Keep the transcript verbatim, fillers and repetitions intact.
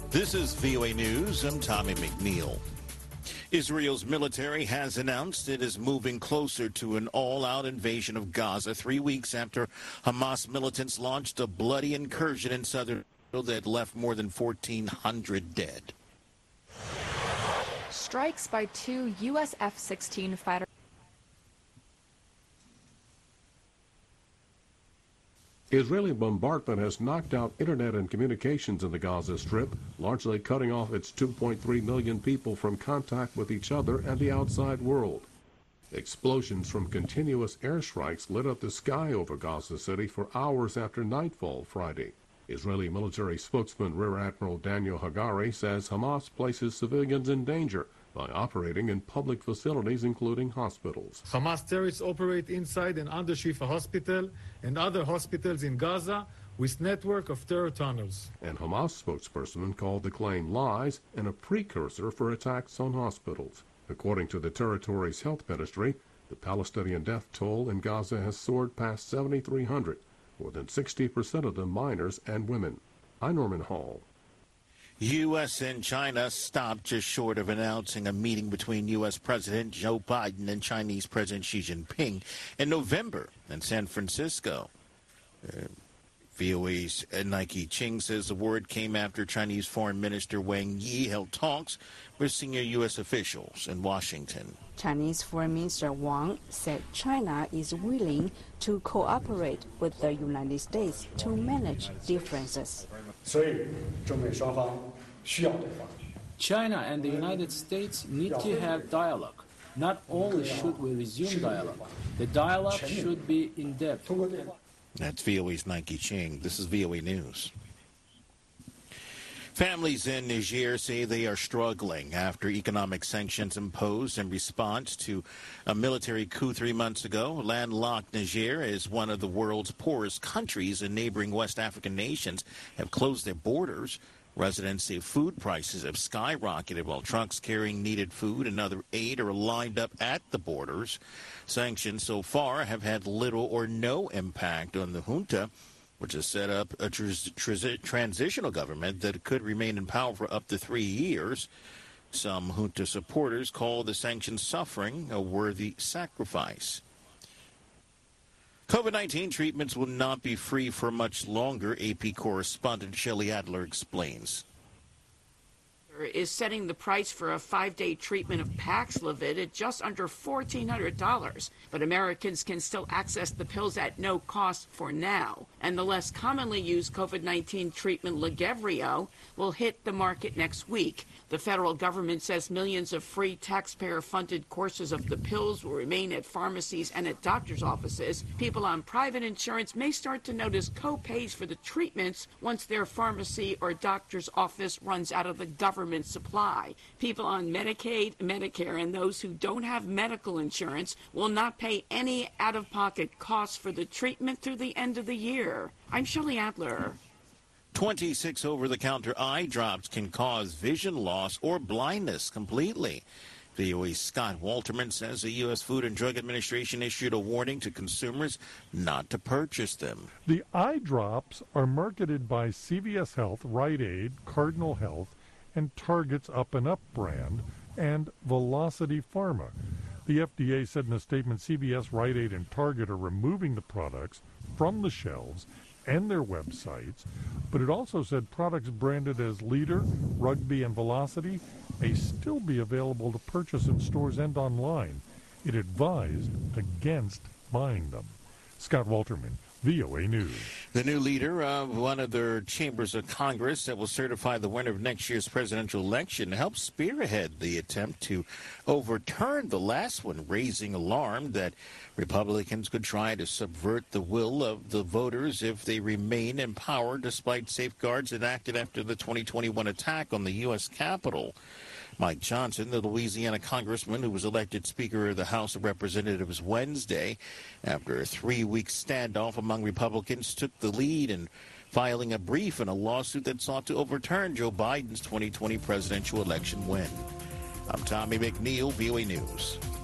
This is V O A News. I'm Tommy McNeil. Israel's military has announced it is moving closer to an all-out invasion of Gaza three weeks after Hamas militants launched a bloody incursion in southern Israel that left more than fourteen hundred dead. Strikes by two U S F sixteen fighters. Israeli bombardment has knocked out internet and communications in the Gaza Strip, largely cutting off its two point three million people from contact with each other and the outside world. Explosions from continuous airstrikes lit up the sky over Gaza City for hours after nightfall Friday. Israeli military spokesman Rear Admiral Daniel Hagari says Hamas places civilians in danger by operating in public facilities, including hospitals. Hamas terrorists operate inside and under Shifa Hospital and other hospitals in Gaza with network of terror tunnels. And Hamas spokesperson called the claim lies and a precursor for attacks on hospitals. According to the territory's health ministry, the Palestinian death toll in Gaza has soared past seventy-three hundred, more than sixty percent of them minors and women. I'm Norman Hall. U S and China stopped just short of announcing a meeting between U S President Joe Biden and Chinese President Xi Jinping in November in San Francisco. Uh, V O A's Nike Ching says the word came after Chinese Foreign Minister Wang Yi held talks with senior U S officials in Washington. Chinese Foreign Minister Wang said China is willing to cooperate with the United States to manage differences. China and the United States need to have dialogue. Not only should we resume dialogue, the dialogue should be in-depth. That's V O A's Nike Ching. This is V O A News. Families in Niger say they are struggling after economic sanctions imposed in response to a military coup three months ago. Landlocked Niger is one of the world's poorest countries, and neighboring West African nations have closed their borders. Residents say food prices have skyrocketed while trucks carrying needed food and other aid are lined up at the borders. Sanctions so far have had little or no impact on the junta, which has set up a tr- tr- transitional government that could remain in power for up to three years. Some junta supporters call the sanctions suffering a worthy sacrifice. COVID nineteen treatments will not be free for much longer, A P correspondent Shelley Adler explains. Is setting the price for a five-day treatment of Paxlovid at just under fourteen hundred dollars. But Americans can still access the pills at no cost for now. And the less commonly used COVID nineteen treatment, Lagevrio, will hit the market next week. The federal government says millions of free taxpayer-funded courses of the pills will remain at pharmacies and at doctors' offices. People on private insurance may start to notice co-pays for the treatments once their pharmacy or doctor's office runs out of the government supply. People on Medicaid, Medicare, and those who don't have medical insurance will not pay any out-of-pocket costs for the treatment through the end of the year. I'm Shelley Adler. twenty-six over-the-counter eye drops can cause vision loss or blindness completely. V O A's Scott Walterman says the U S Food and Drug Administration issued a warning to consumers not to purchase them. The eye drops are marketed by C V S Health, Rite Aid, Cardinal Health, and Target's Up and Up brand, and Velocity Pharma. The F D A said in a statement C V S, Rite Aid, and Target are removing the products from the shelves and their websites, but it also said products branded as Leader, Rugby, and Velocity may still be available to purchase in stores and online. It advised against buying them. Scott Walterman, V O A News. The new leader of one of their chambers of Congress that will certify the winner of next year's presidential election helped spearhead the attempt to overturn the last one, raising alarm that Republicans could try to subvert the will of the voters if they remain in power despite safeguards enacted after the twenty twenty-one attack on the U S Capitol. Mike Johnson, the Louisiana congressman who was elected Speaker of the House of Representatives Wednesday after a three-week standoff among Republicans, took the lead in filing a brief in a lawsuit that sought to overturn Joe Biden's twenty twenty presidential election win. I'm Tommy McNeil, V O A News.